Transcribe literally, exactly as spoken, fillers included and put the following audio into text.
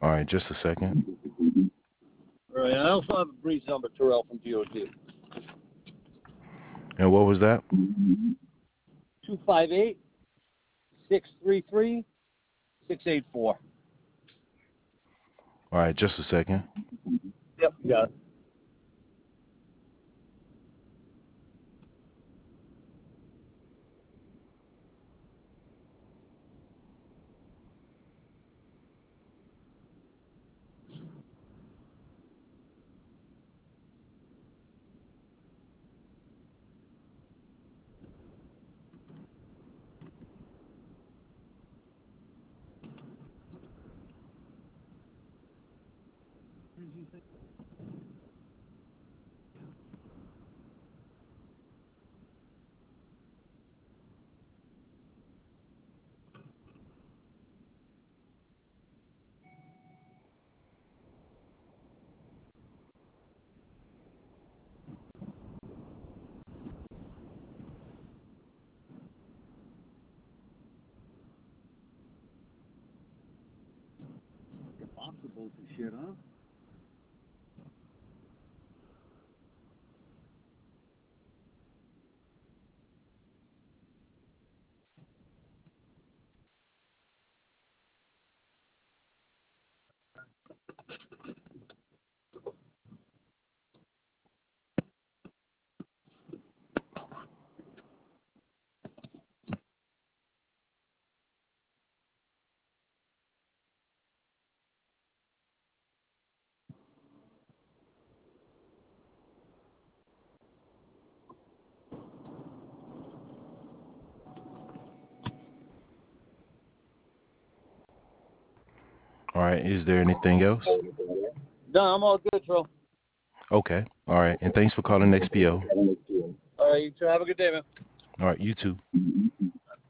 All right, just a second. All right. I also have a brief number, Terrell from D O T. And what was that? two five eight, six three three, six eight four. All right, just a second. Yep, you got it. Possible to shit, huh? All right, is there anything else? No, I'm all good, Terrell. Okay. All right, and thanks for calling X P O. All right, you two have a good day, man. All right, you too.